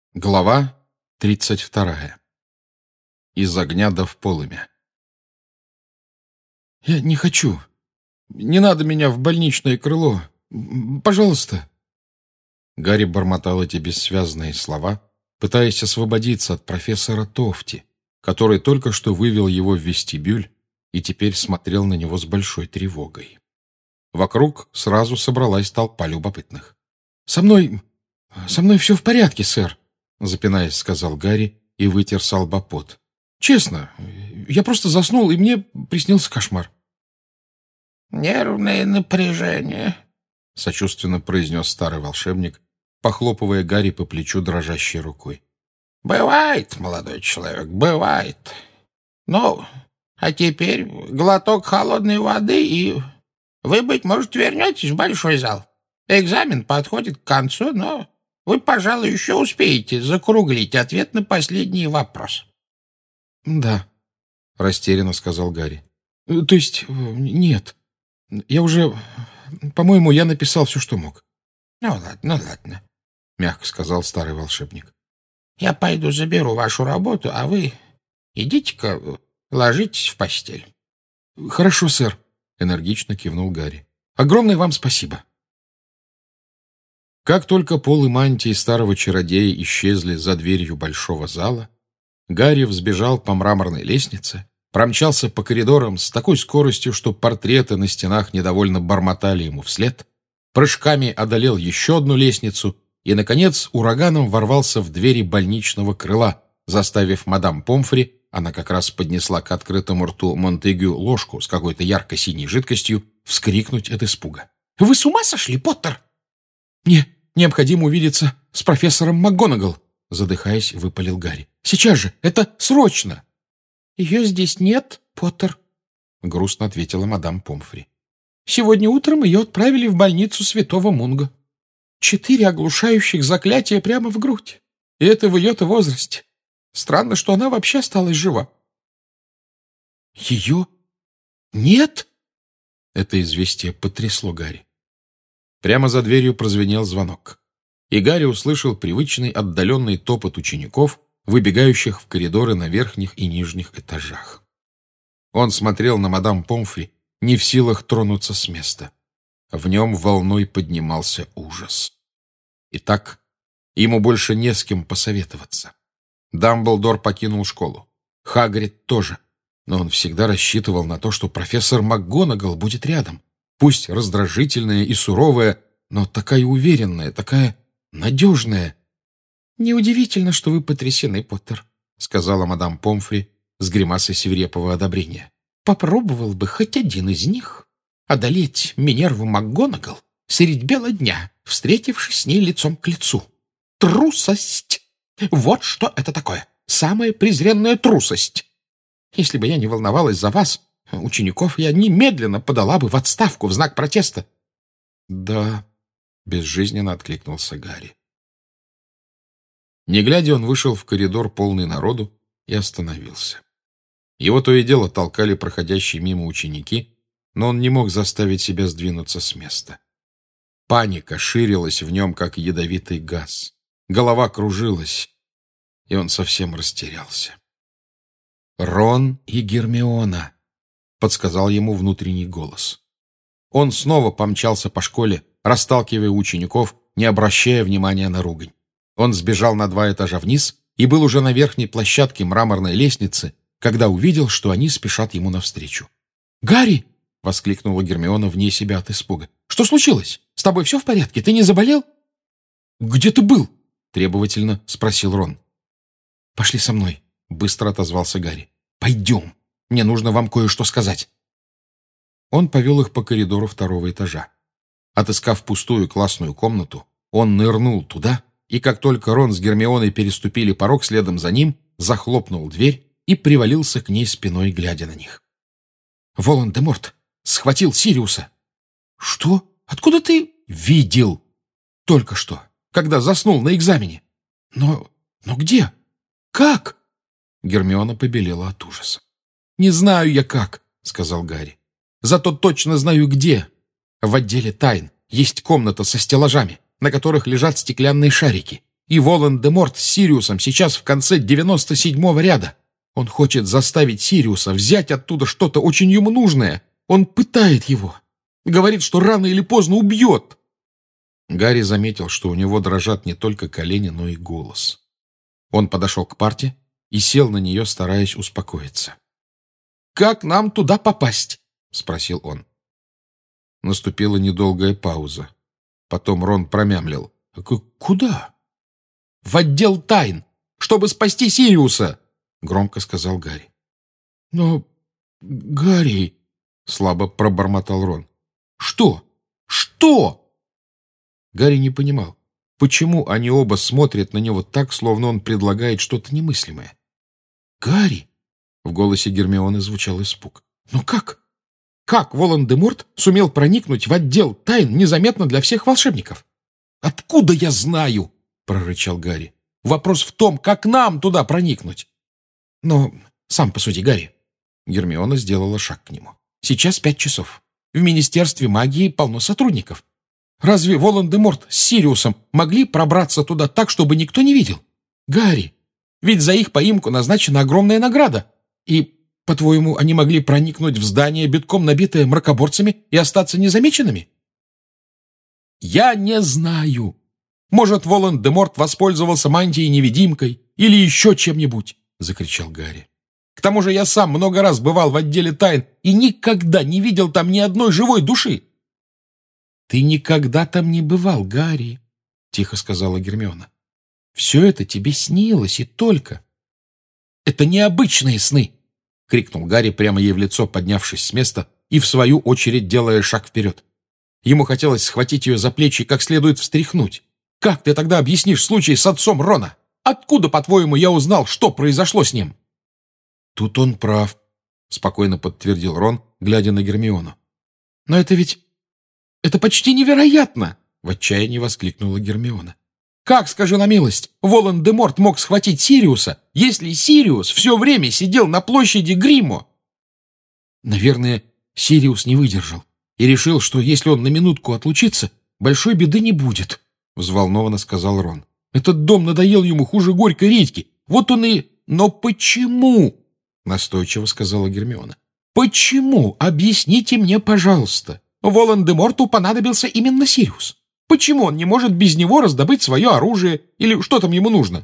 Глава 32. Из огня до в полымя. «Я не хочу. Не надо меня в больничное крыло. Пожалуйста». Гарри бормотал эти бессвязные слова, пытаясь освободиться от профессора Тофти, который только что вывел его в вестибюль и теперь смотрел на него с большой тревогой. Вокруг сразу собралась толпа любопытных. «Со мной все в порядке, сэр», — запинаясь, сказал Гарри и вытер со лба пот. «Честно, я просто заснул, и мне приснился кошмар». «Нервное напряжение», — сочувственно произнес старый волшебник, похлопывая Гарри по плечу дрожащей рукой. «Бывает, молодой человек, бывает. Ну, а теперь глоток холодной воды, и вы, быть может, вернетесь в большой зал. Экзамен подходит к концу, но вы, пожалуй, еще успеете закруглить ответ на последний вопрос». «Да», — растерянно сказал Гарри. «То есть, нет. Я уже... По-моему, я написал все, что мог». «Ну ладно», — мягко сказал старый волшебник. «Я пойду заберу вашу работу, а вы идите-ка ложитесь в постель». «Хорошо, сэр», — энергично кивнул Гарри. «Огромное вам спасибо». Как только пол и мантии старого чародея исчезли за дверью большого зала, Гарри взбежал по мраморной лестнице, промчался по коридорам с такой скоростью, что портреты на стенах недовольно бормотали ему вслед, прыжками одолел еще одну лестницу и, наконец, ураганом ворвался в двери больничного крыла, заставив мадам Помфри, она как раз поднесла к открытому рту Монтегю ложку с какой-то ярко-синей жидкостью, вскрикнуть от испуга. «Вы с ума сошли, Поттер?» «Мне необходимо увидеться с профессором МакГонагал», — задыхаясь, выпалил Гарри. «Сейчас же! Это срочно!» «Ее здесь нет, Поттер», — грустно ответила мадам Помфри. «Сегодня утром ее отправили в больницу Святого Мунга. 4 оглушающих заклятия прямо в грудь. И это в ее-то возрасте. Странно, что она вообще осталась жива». «Ее нет?» Это известие потрясло Гарри. Прямо за дверью прозвенел звонок, и Гарри услышал привычный отдаленный топот учеников, выбегающих в коридоры на верхних и нижних этажах. Он смотрел на мадам Помфри, не в силах тронуться с места. В нем волной поднимался ужас. Итак, ему больше не с кем посоветоваться. Дамблдор покинул школу. Хагрид тоже. Но он всегда рассчитывал на то, что профессор МакГонагал будет рядом. Пусть раздражительная и суровая, но такая уверенная, такая надежная. «Неудивительно, что вы потрясены, Поттер», — сказала мадам Помфри с гримасой свирепого одобрения. «Попробовал бы хоть один из них одолеть Минерву МакГонагал средь бела дня, встретившись с ней лицом к лицу. Трусость! Вот что это такое! Самая презренная трусость! Если бы я не волновалась за вас, учеников, я немедленно подала бы в отставку в знак протеста». «Да», — безжизненно откликнулся Гарри. Не глядя, он вышел в коридор, полный народу, и остановился. Его то и дело толкали проходящие мимо ученики, но он не мог заставить себя сдвинуться с места. Паника ширилась в нем, как ядовитый газ. Голова кружилась, и он совсем растерялся. «Рон и Гермиона», — подсказал ему внутренний голос. Он снова помчался по школе, расталкивая учеников, не обращая внимания на ругань. Он сбежал на 2 этажа вниз и был уже на верхней площадке мраморной лестницы, когда увидел, что они спешат ему навстречу. «Гарри!» — воскликнула Гермиона вне себя от испуга. «Что случилось? С тобой все в порядке? Ты не заболел?» «Где ты был?» — требовательно спросил Рон. «Пошли со мной», — быстро отозвался Гарри. «Пойдем. Мне нужно вам кое-что сказать». Он повел их по коридору 2-го этажа. Отыскав пустую классную комнату, он нырнул туда, и как только Рон с Гермионой переступили порог следом за ним, захлопнул дверь и привалился к ней спиной, глядя на них. «Волан-де-Морт схватил Сириуса». «Что? Откуда ты?» «Видел. Только что, когда заснул на экзамене». «Но где? Как?» Гермиона побелела от ужаса. «Не знаю я как», — сказал Гарри. «Зато точно знаю где. В отделе тайн есть комната со стеллажами, на которых лежат стеклянные шарики. И Волан-де-Морт с Сириусом сейчас в конце 97-го ряда. Он хочет заставить Сириуса взять оттуда что-то очень ему нужное. Он пытает его. Говорит, что рано или поздно убьет. Гарри заметил, что у него дрожат не только колени, но и голос. Он подошел к парте и сел на нее, стараясь успокоиться. «Как нам туда попасть?» — спросил он. Наступила недолгая пауза. Потом Рон промямлил. «Куда?» «В отдел тайн, чтобы спасти Сириуса!» — громко сказал Гарри. «Но, Гарри...» — слабо пробормотал Рон. «Что? Что?» Гарри не понимал, почему они оба смотрят на него так, словно он предлагает что-то немыслимое. «Гарри!» — в голосе Гермионы звучал испуг. «Но как? Как Волан-де-Морт сумел проникнуть в отдел тайн незаметно для всех волшебников?» «Откуда я знаю?» — прорычал Гарри. «Вопрос в том, как нам туда проникнуть». «Но сам посуди, Гарри». Гермиона сделала шаг к нему. «Сейчас 5 часов. В Министерстве магии полно сотрудников. Разве Волан-де-Морт с Сириусом могли пробраться туда так, чтобы никто не видел? Гарри, ведь за их поимку назначена огромная награда. И, по-твоему, они могли проникнуть в здание, битком набитое мракоборцами, и остаться незамеченными?» «Я не знаю. Может, Волан-де-Морт воспользовался мантией-невидимкой или еще чем-нибудь?» — закричал Гарри. «К тому же я сам много раз бывал в отделе тайн и никогда не видел там ни одной живой души». «Ты никогда там не бывал, Гарри», — тихо сказала Гермиона. «Все это тебе снилось и только». «Это необычные сны!» — крикнул Гарри прямо ей в лицо, поднявшись с места и, в свою очередь, делая шаг вперед. Ему хотелось схватить ее за плечи и как следует встряхнуть. «Как ты тогда объяснишь случай с отцом Рона? Откуда, по-твоему, я узнал, что произошло с ним?» «Тут он прав», — спокойно подтвердил Рон, глядя на Гермиону. «Но это ведь... это почти невероятно!» — в отчаянии воскликнула Гермиона. «Как, скажи на милость, Волан-де-Морт мог схватить Сириуса, если Сириус все время сидел на площади Гриммо?» «Наверное, Сириус не выдержал и решил, что если он на минутку отлучится, большой беды не будет», — взволнованно сказал Рон. «Этот дом надоел ему хуже горькой редьки. Вот он и...» «Но почему?» — настойчиво сказала Гермиона. «Почему? Объясните мне, пожалуйста. Волан-де-Морту понадобился именно Сириус. Почему он не может без него раздобыть свое оружие или что там ему нужно?»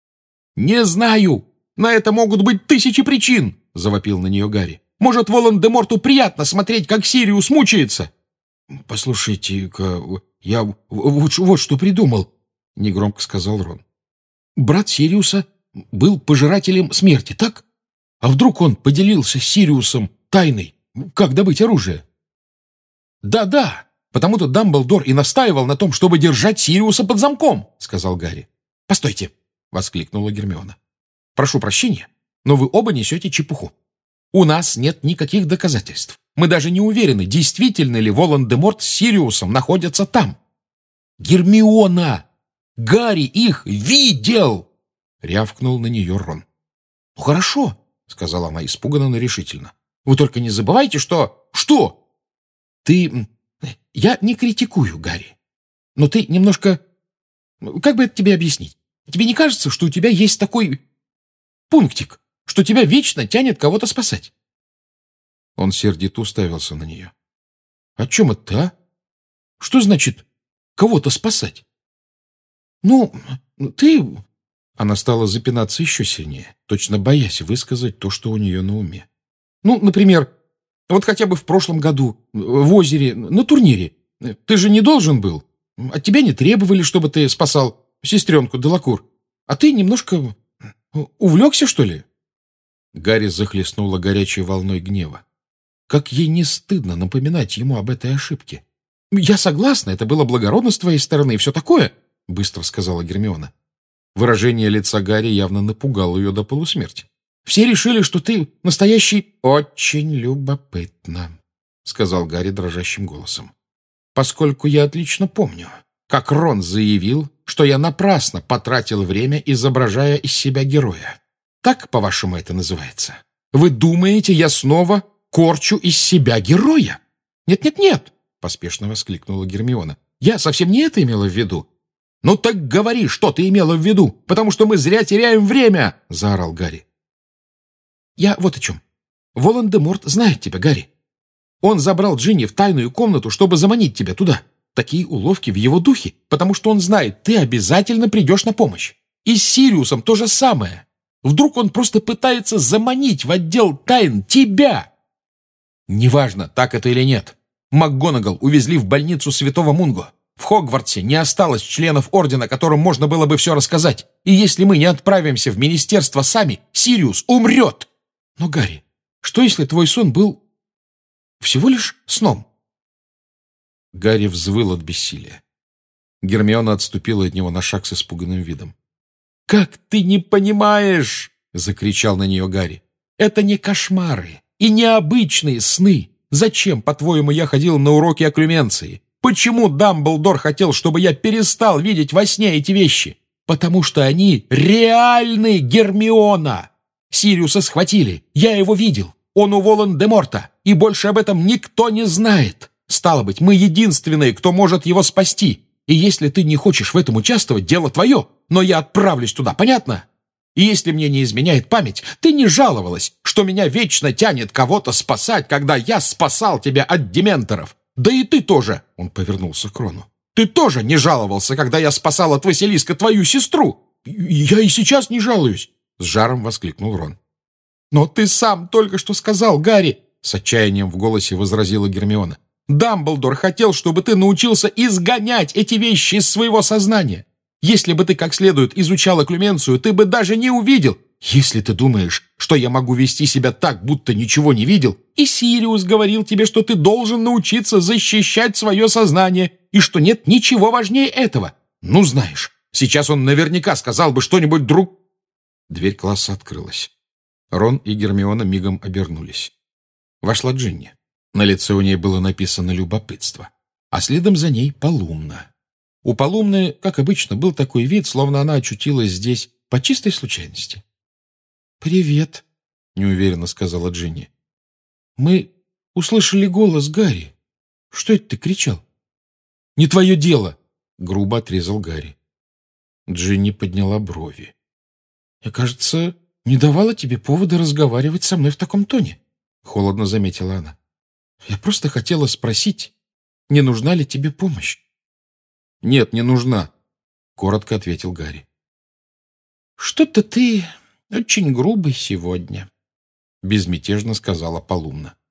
«Не знаю. На это могут быть тысячи причин», — завопил на нее Гарри. «Может, Волан-де-Морту приятно смотреть, как Сириус мучается?» «Послушайте-ка, я вот что придумал», — негромко сказал Рон. «Брат Сириуса был пожирателем смерти, так? А вдруг он поделился с Сириусом тайной, как добыть оружие?» «Да-да, потому-то Дамблдор и настаивал на том, чтобы держать Сириуса под замком», — сказал Гарри. «Постойте», — воскликнула Гермиона. «Прошу прощения, но вы оба несете чепуху. У нас нет никаких доказательств. Мы даже не уверены, действительно ли Волан-де-Морт с Сириусом находятся там». «Гермиона! Гарри их видел!» — рявкнул на нее Рон. «Ну, хорошо», — сказала она испуганно, но решительно. «Вы только не забывайте, что...» «Что?» «Ты... Я не критикую, Гарри. Но ты немножко... Как бы это тебе объяснить? Тебе не кажется, что у тебя есть такой пунктик, что тебя вечно тянет кого-то спасать?» Он сердито уставился на нее. «О чем это, а? Что значит кого-то спасать?» «Ну, ты...» Она стала запинаться еще сильнее, точно боясь высказать то, что у нее на уме. «Ну, например, вот хотя бы в прошлом году в озере на турнире. Ты же не должен был. От тебя не требовали, чтобы ты спасал сестренку Делакур. А ты немножко увлекся, что ли?» Гарри захлестнула горячей волной гнева. Как ей не стыдно напоминать ему об этой ошибке. «Я согласна, это было благородно с твоей стороны и все такое», — быстро сказала Гермиона. Выражение лица Гарри явно напугало ее до полусмерти. «Все решили, что ты настоящий...» «Очень любопытно», — сказал Гарри дрожащим голосом. «Поскольку я отлично помню, как Рон заявил, что я напрасно потратил время, изображая из себя героя. Так, по-вашему, это называется? Вы думаете, я снова корчу из себя героя?» «Нет-нет-нет», — поспешно воскликнула Гермиона. «Я совсем не это имела в виду. «Ну так говори, что ты имела в виду, потому что мы зря теряем время!» — заорал Гарри. «Я вот о чем. Волан-де-Морт знает тебя, Гарри. Он забрал Джинни в тайную комнату, чтобы заманить тебя туда. Такие уловки в его духе, потому что он знает, ты обязательно придешь на помощь. И с Сириусом то же самое. Вдруг он просто пытается заманить в отдел тайн тебя?» «Неважно, так это или нет. МакГонагал увезли в больницу Святого Мунго. В Хогвартсе не осталось членов Ордена, которым можно было бы все рассказать. И если мы не отправимся в министерство сами, Сириус умрет!» «Но, Гарри, что если твой сон был всего лишь сном?» Гарри взвыл от бессилия. Гермиона отступила от него на шаг с испуганным видом. «Как ты не понимаешь?» — закричал на нее Гарри. «Это не кошмары и не обычные сны. Зачем, по-твоему, я ходил на уроки окклюменции? Почему Дамблдор хотел, чтобы я перестал видеть во сне эти вещи? Потому что они реальны, Гермиона! Сириуса схватили, я его видел. Он у Волан-де-Морта, и больше об этом никто не знает. Стало быть, мы единственные, кто может его спасти. И если ты не хочешь в этом участвовать, дело твое, но я отправлюсь туда, понятно? И если мне не изменяет память, ты не жаловалась, что меня вечно тянет кого-то спасать, когда я спасал тебя от дементоров. Да и ты тоже, — он повернулся к Рону, — ты тоже не жаловался, когда я спасал от Василиска твою сестру. Я и сейчас не жалуюсь, — с жаром воскликнул Рон. «Но ты сам только что сказал, Гарри, — с отчаянием в голосе возразила Гермиона, — Дамблдор хотел, чтобы ты научился изгонять эти вещи из своего сознания. Если бы ты как следует изучал окклюменцию, ты бы даже не увидел. Если ты думаешь, что я могу вести себя так, будто ничего не видел, и Сириус говорил тебе, что ты должен научиться защищать свое сознание, и что нет ничего важнее этого. Ну, знаешь, сейчас он наверняка сказал бы что-нибудь друг...» Дверь класса открылась. Рон и Гермиона мигом обернулись. Вошла Джинни. На лице у ней было написано любопытство, а следом за ней Полумна. У Полумны, как обычно, был такой вид, словно она очутилась здесь по чистой случайности. «Привет», — неуверенно сказала Джинни. «Мы услышали голос Гарри. Что это ты кричал?» «Не твое дело», — грубо отрезал Гарри. Джинни подняла брови. «Я, кажется, не давала тебе повода разговаривать со мной в таком тоне», — холодно заметила она. «Я просто хотела спросить, не нужна ли тебе помощь?» «Нет, не нужна», — коротко ответил Гарри. «Что-то ты очень грубый сегодня», — безмятежно сказала Полумна.